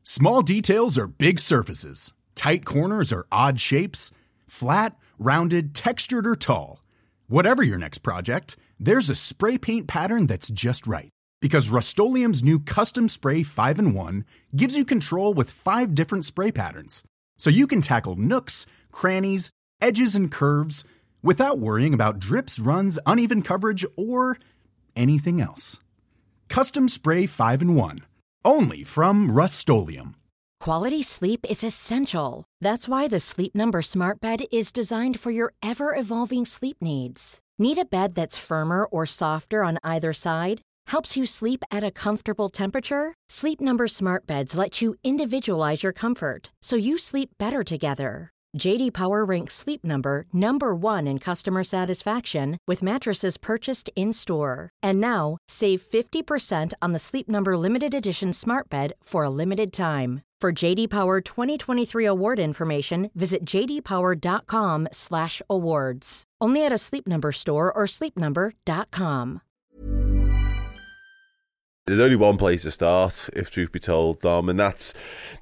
Small details are big surfaces. Tight corners are odd shapes. Flat, rounded, textured, or tall. Whatever your next project, there's a spray paint pattern that's just right. Because Rust-Oleum's new Custom Spray 5-in-1 gives you control with 5 different spray patterns. So you can tackle nooks, crannies, edges, and curves without worrying about drips, runs, uneven coverage, or anything else. Custom Spray 5-in-1. Only from Rust-Oleum. Quality sleep is essential. That's why the Sleep Number Smart Bed is designed for your ever-evolving sleep needs. Need a bed that's firmer or softer on either side? Helps you sleep at a comfortable temperature? Sleep Number Smart Beds let you individualize your comfort, so you sleep better together. J.D. Power ranks Sleep Number number 1 in customer satisfaction with mattresses purchased in-store. And now, save 50% on the Sleep Number Limited Edition Smart Bed for a limited time. For J.D. Power 2023 award information, visit jdpower.com/awards. Only at a Sleep Number store or sleepnumber.com. There's only one place to start, if truth be told, Dom, and that's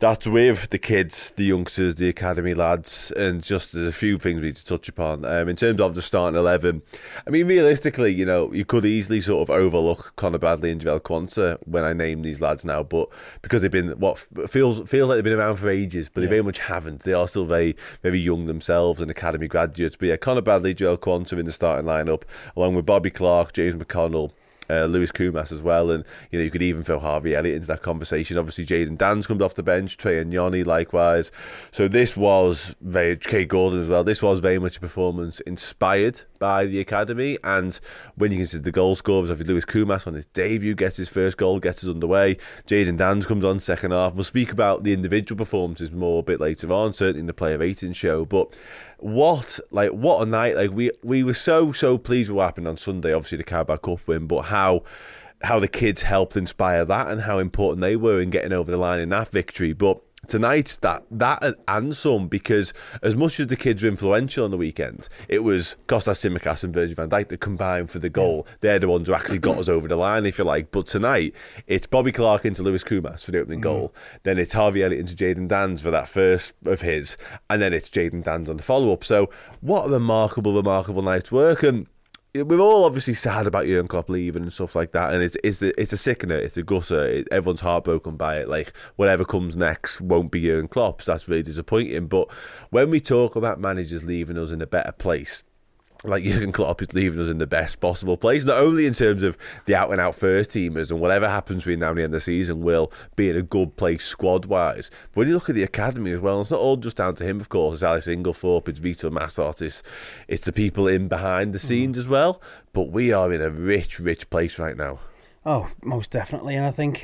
with the kids, the youngsters, the academy lads, and just there's a few things we need to touch upon. In terms of the starting 11, I mean, realistically, you know, you could easily sort of overlook Connor Bradley and Javel Quansah when I name these lads now, but because they've been, what feels like they've been around for ages, but they very much haven't. They are still very, very young themselves and academy graduates. But yeah, Connor Bradley, Javel Quansah in the starting lineup, along with Bobby Clark, James McConnell, Lewis Kumas as well, and you know, you could even throw Harvey Elliott into that conversation. Obviously Jaden Dan's come off the bench, Trey and Yanni likewise. So this was very, Kate Gordon as well, this was very much a performance inspired by the academy. And when you consider the goal scorers, obviously Lewis Kumas on his debut gets his first goal, gets us underway. Jaden Dan's comes on second half. We'll speak about the individual performances more a bit later on, certainly in the player rating show. But what a night. Like we were so pleased with what happened on Sunday, obviously the Carabao Cup win, but how the kids helped inspire that and how important they were in getting over the line in that victory. But tonight's that and some, because as much as the kids were influential on the weekend, it was Kostas Tsimikas and Virgil van Dijk that combined for the goal. They're the ones who actually got us over the line, if you like. But tonight, it's Bobby Clark into Lewis Kumas for the opening goal. Then it's Harvey Elliott into Jaden Dan's for that first of his. And then it's Jaden Dan's on the follow-up. So what a remarkable night's work. And we're all obviously sad about Jurgen Klopp leaving and stuff like that, and it's a sickener, it's a gutter. Everyone's heartbroken by it. Like, whatever comes next won't be Jurgen Klopp, so that's really disappointing. But when we talk about managers leaving us in a better place, like Jurgen Klopp is leaving us in the best possible place, not only in terms of the out-and-out first teamers, and whatever happens between now and the end of the season will be in a good place squad-wise, but when you look at the academy as well, it's not all just down to him, of course. It's Alex Inglethorpe, it's Vito Massart, it's the people in behind the scenes as well, but we are in a rich place right now. Oh, most definitely, and I think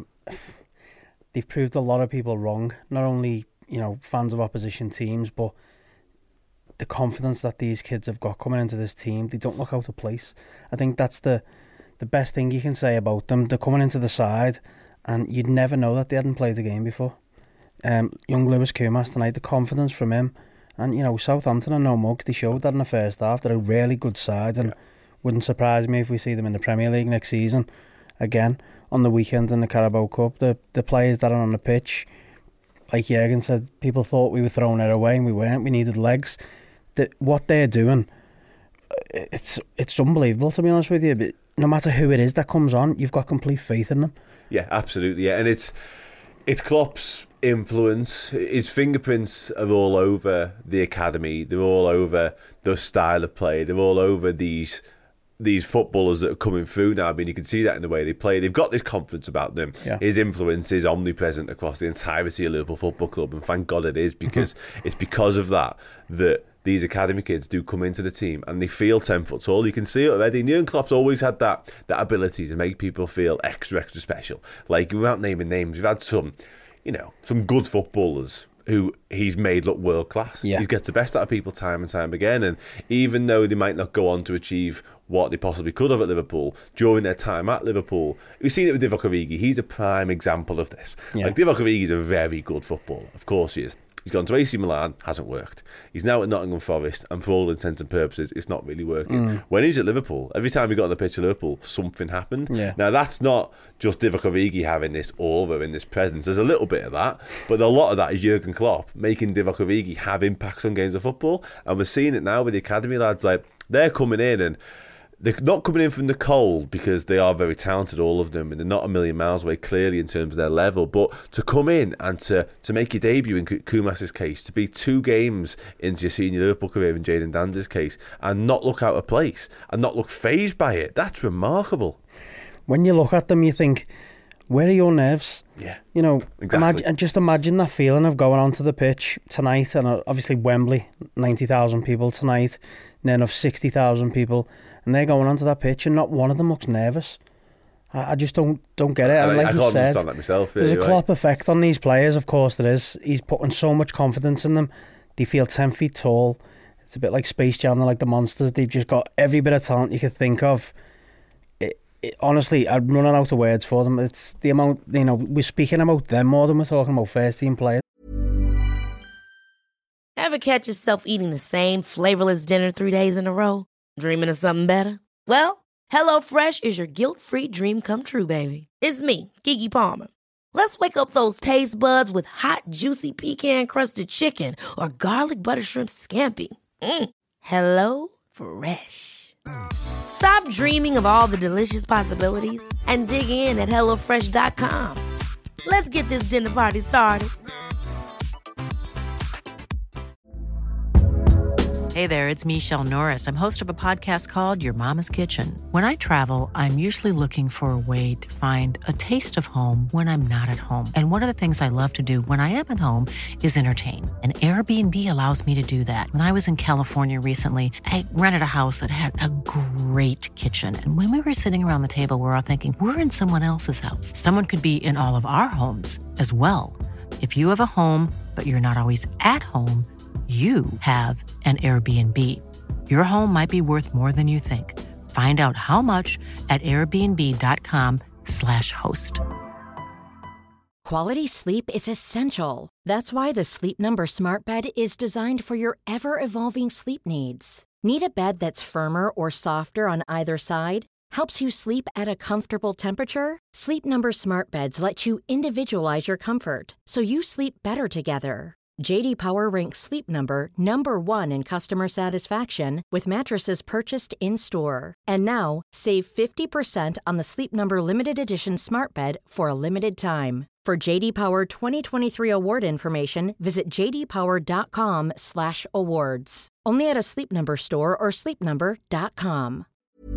they've proved a lot of people wrong, not only, you know, fans of opposition teams, but the confidence that these kids have got coming into this team. They don't look out of place. I think that's the best thing you can say about them. They're coming into the side and you'd never know that they hadn't played the game before. Young Lewis Kumas tonight, the confidence from him. And, you know, Southampton are no mugs. They showed that in the first half. They're a really good side, and wouldn't surprise me if we see them in the Premier League next season again on the weekend in the Carabao Cup. The players that are on the pitch, like Jurgen said, people thought we were throwing it away and we weren't. We needed legs. What they're doing, it's unbelievable, to be honest with you. But no matter who it is that comes on, you've got complete faith in them. Yeah, absolutely. Yeah, and it's Klopp's influence. His fingerprints are all over the academy. They're all over the style of play. They're all over these footballers that are coming through now. I mean, you can see that in the way they play. They've got this confidence about them. Yeah. His influence is omnipresent across the entirety of Liverpool Football Club, and thank God it is, because it's because of that these academy kids do come into the team and they feel 10 foot tall. You can see it already. Jurgen Klopp's always had that ability to make people feel extra special. Like, without naming names, we've had some good footballers who he's made look world class. Yeah. He's got the best out of people time and time again, and even though they might not go on to achieve what they possibly could have at Liverpool during their time at Liverpool, we've seen it with Divock Origi. He's a prime example of this. Yeah. Like, Divock Origi is a very good footballer, of course he is, He's gone to AC Milan, hasn't worked. He's now at Nottingham Forest, and for all intents and purposes, it's not really working. When he's at Liverpool, every time he got on the pitch at Liverpool, something happened. Yeah. Now, that's not just Divock Origi having this aura and this presence. There's a little bit of that, but a lot of that is Jurgen Klopp making Divock Origi have impacts on games of football, and we're seeing it now with the academy lads. Like, they're coming in, and they're not coming in from the cold because they are very talented, all of them, and they're not a million miles away clearly in terms of their level, but to come in and to make your debut in Koumas's case, to be 2 games into your senior Liverpool career in Jadon Danz's case, and not look out of place and not look fazed by it, that's remarkable. When you look at them, you think, where are your nerves? Yeah, you know, exactly. just imagine that feeling of going onto the pitch tonight, and obviously Wembley, 90,000 people tonight, and then of 60,000 people, and they're going onto that pitch and not one of them looks nervous. I just don't get it. And like I you can't said, understand that myself. There's a Klopp effect on these players, of course there is. He's putting so much confidence in them. They feel 10 feet tall. It's a bit like Space Jam, they're like the monsters. They've just got every bit of talent you could think of. Honestly, I'm running out of words for them. It's the amount, we're speaking about them more than we're talking about first team players. Ever catch yourself eating the same flavorless dinner 3 days in a row? Dreaming of something better? Well, HelloFresh is your guilt-free dream come true, baby. It's me, Keke Palmer. Let's wake up those taste buds with hot, juicy pecan-crusted chicken or garlic butter shrimp scampi. Hello Fresh. Stop dreaming of all the delicious possibilities and dig in at HelloFresh.com. Let's get this dinner party started. Hey there, it's Michelle Norris. I'm host of a podcast called Your Mama's Kitchen. When I travel, I'm usually looking for a way to find a taste of home when I'm not at home. And one of the things I love to do when I am at home is entertain. And Airbnb allows me to do that. When I was in California recently, I rented a house that had a great kitchen. And when we were sitting around the table, we're all thinking, we're in someone else's house. Someone could be in all of our homes as well. If you have a home, but you're not always at home, you have an Airbnb. Your home might be worth more than you think. Find out how much at airbnb.com/host. Quality sleep is essential. That's why the Sleep Number Smart Bed is designed for your ever-evolving sleep needs. Need a bed that's firmer or softer on either side? Helps you sleep at a comfortable temperature? Sleep Number Smart Beds let you individualize your comfort, so you sleep better together. J.D. Power ranks Sleep Number number 1 in customer satisfaction with mattresses purchased in-store. And now, save 50% on the Sleep Number Limited Edition Smart Bed for a limited time. For J.D. Power 2023 award information, visit jdpower.com/awards. Only at a Sleep Number store or sleepnumber.com.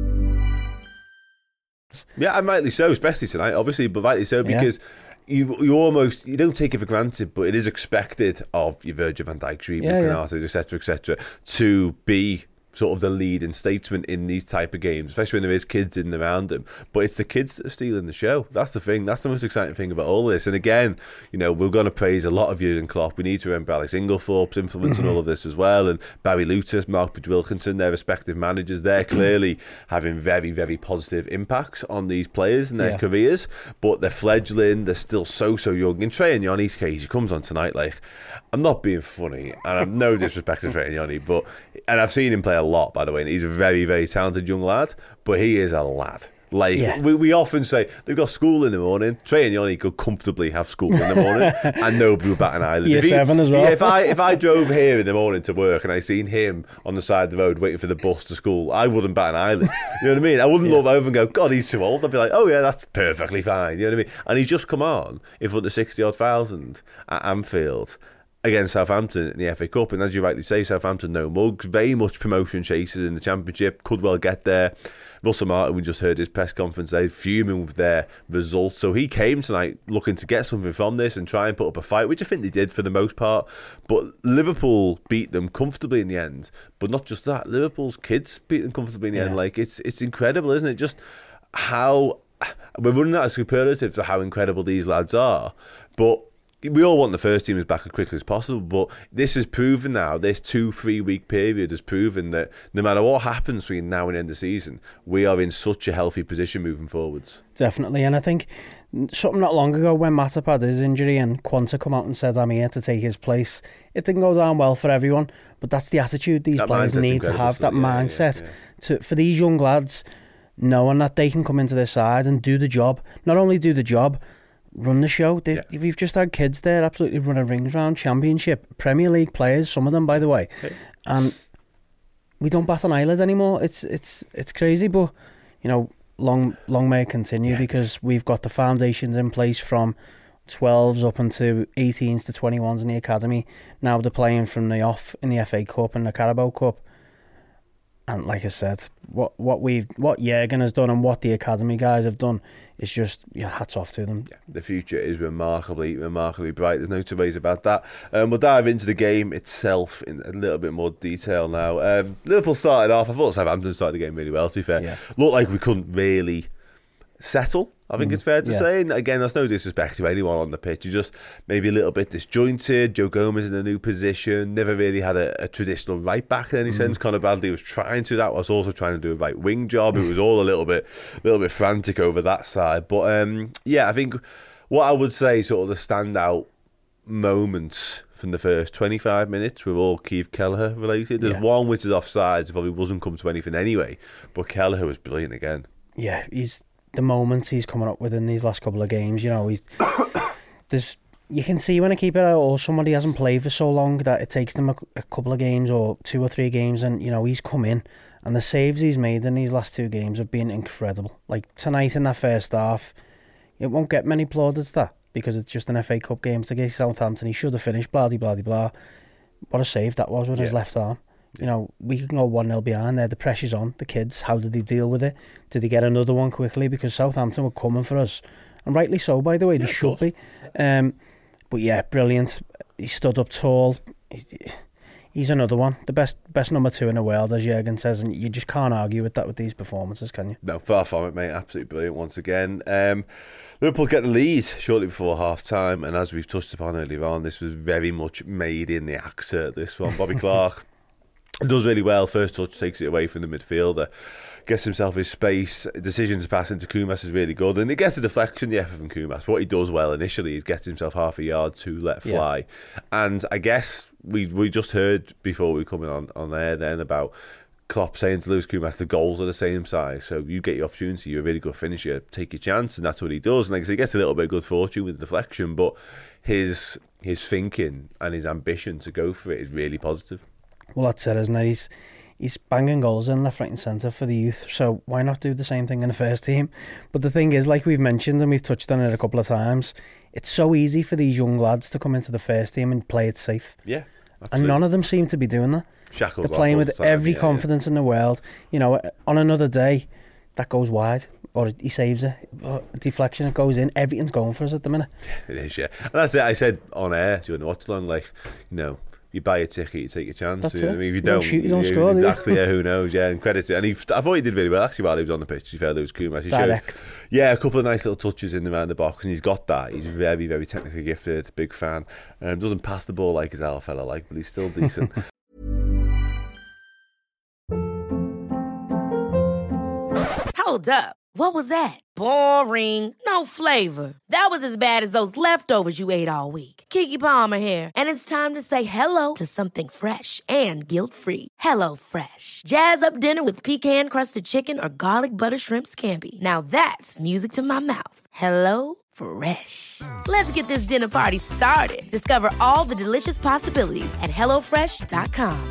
Yeah, and rightly so, especially tonight, obviously, but rightly so because you don't take it for granted, but it is expected of your Virgil van Dijk, Bernardo, etc., to be sort of the leading statesman in these type of games, especially when there is kids in and around them. But it's the kids that are stealing the show. That's the thing. That's the most exciting thing about all this. And again, we're going to praise a lot of Jurgen Klopp. We need to remember Alex Inglethorpe's influence in all of this as well, and Barry Lutis, Mark Wilkinson, their respective managers. They're clearly having very, very positive impacts on these players and their careers, but they're fledgling. They're still so young. In Trey Nyoni's case, he comes on tonight like, I'm not being funny, and I'm no disrespect to Trey Nyoni, and I've seen him play a lot, by the way, and he's a very, very talented young lad, but he is a lad. We often say they've got school in the morning. Trey Nyoni could comfortably have school in the morning and nobody would bat an eyelid. Year 7 as well. Yeah, if I drove here in the morning to work and I seen him on the side of the road waiting for the bus to school, I wouldn't bat an eyelid. You know what I mean? I wouldn't look over and go, God, he's too old. I'd be like, oh yeah, that's perfectly fine. You know what I mean? And he's just come on in front of 60-odd thousand at Anfield against Southampton in the FA Cup, and as you rightly say, Southampton no mugs, very much promotion chasers in the Championship, could well get there. Russell Martin, we just heard his press conference today, fuming with their results, so he came tonight looking to get something from this and try and put up a fight, which I think they did for the most part, but Liverpool beat them comfortably in the end. But not just that, Liverpool's kids beat them comfortably in the end. Like, it's incredible, isn't it? Just how we're running out of superlatives for how incredible these lads are, but we all want the first teamers back as quickly as possible, but this has proven now, this 2-3 week period has proven that no matter what happens between now and the end of the season, we are in such a healthy position moving forwards. Definitely, and I think something not long ago when Matip had his injury and Quanta come out and said, I'm here to take his place, it didn't go down well for everyone, but that's the attitude these players need to have, that mindset. For these young lads, knowing that they can come into their side and do the job, not only do the job, run the show. We've just had kids there absolutely running rings around Championship, Premier League players, some of them by the way, and we don't bat an eyelid anymore. It's crazy, but you know, long may it continue, because we've got the foundations in place from 12s up into 18s to 21s in the academy. Now they're playing from the off in the FA Cup and the Carabao Cup. And like I said, what Jürgen has done and what the academy guys have done is just hats off to them. Yeah, the future is remarkably bright. There's no two ways about that. We'll dive into the game itself in a little bit more detail now. Liverpool started off. I thought Southampton started the game really well, to be fair. Yeah. Looked like we couldn't really settle, I think it's fair to say. And again, there's no disrespect to anyone on the pitch. You just maybe a little bit disjointed. Joe Gomez in a new position. Never really had a traditional right back in any sense. Conor Bradley was trying to. That was also trying to do a right wing job. It was all a little bit frantic over that side. But I think what I would say sort of the standout moments from the first 25 minutes were all Keith Kelleher related. There's one which is offsides. It probably wasn't come to anything anyway. But Kelleher was brilliant again. Yeah, the moments he's coming up with in these last couple of games, you know, you can see when a keeper or somebody hasn't played for so long that it takes them a couple of games or 2 or 3 games, and you know, he's come in and the saves he's made in these last 2 games have been incredible. Like tonight in that first half, it won't get many plaudits that, because it's just an FA Cup game. To get Southampton, he should have finished, blah blah blah. What a save that was with his left arm. You know, we can go 1-0 behind there. The pressure's on the kids. How did they deal with it? Did they get another one quickly? Because Southampton were coming for us, and rightly so, by the way. They should be. But yeah, brilliant. He stood up tall. He's another one. The best number 2 in the world, as Jürgen says, and you just can't argue with that with these performances, can you? No, far from it, mate. Absolutely brilliant once again. Liverpool get the lead shortly before half-time, and as we've touched upon earlier on, this was very much made in the AXA, this one. Bobby Clark does really well. First touch takes it away from the midfielder, gets himself his space. Decision to pass into Koumas is really good, and he gets a deflection, from Koumas. What he does well initially is gets himself half a yard to let fly. And I guess we just heard before we were coming on air then about Klopp saying to Lewis Koumas, the goals are the same size, so you get your opportunity, you're a really good finisher, take your chance, and that's what he does. And like I say, he gets a little bit of good fortune with the deflection, but his thinking and his ambition to go for it is really positive. Well, that's it, isn't it? He's banging goals in left, right and centre for the youth, so why not do the same thing in the first team? But the thing is, like we've mentioned and we've touched on it a couple of times, it's so easy for these young lads to come into the first team and play it safe. Yeah, absolutely. And none of them seem to be doing that. Shackles They're playing with every confidence in the world. You know, on another day, that goes wide, or he saves it, or deflection, it goes in. Everything's going for us at the minute. It is, yeah. And that's it. I said on air during the watch along, like, you know, you buy a ticket, you take your chance. That's you know it. I mean, if you don't shoot, you don't score. Exactly, yeah, who knows? Yeah, and credit to him. And I thought he did really well actually while he was on the pitch. To be fair, Lewis Koumas. He Direct. showed, a couple of nice little touches in around the box, and he's got that. He's very, very technically gifted, big fan. Doesn't pass the ball like his old fella, but he's still decent. Hold up. What was that? Boring. No flavor. That was as bad as those leftovers you ate all week. Keke Palmer here, and it's time to say hello to something fresh and guilt-free. Hello Fresh. Jazz up dinner with pecan-crusted chicken or garlic butter shrimp scampi. Now that's music to my mouth. Hello Fresh. Let's get this dinner party started. Discover all the delicious possibilities at HelloFresh.com.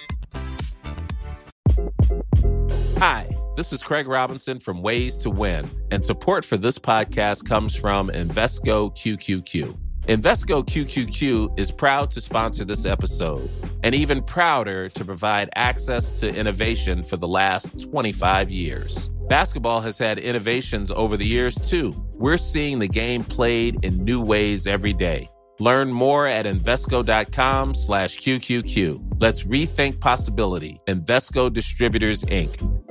Hi, this is Craig Robinson from Ways to Win, and support for this podcast comes from Invesco QQQ. Invesco QQQ is proud to sponsor this episode, and even prouder to provide access to innovation for the last 25 years. Basketball has had innovations over the years, too. We're seeing the game played in new ways every day. Learn more at Invesco.com/QQQ. Let's rethink possibility. Invesco Distributors, Inc.